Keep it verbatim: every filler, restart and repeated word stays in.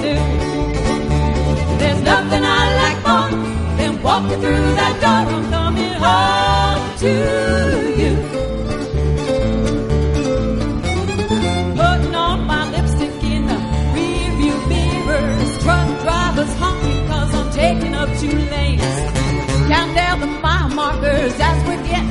do. There's nothing I like more than walking through that door. I'm coming home to you. Putting on my lipstick in the rearview mirrors. Truck drivers honking cause I'm taking up two lanes. Count down the mile markers as we're getting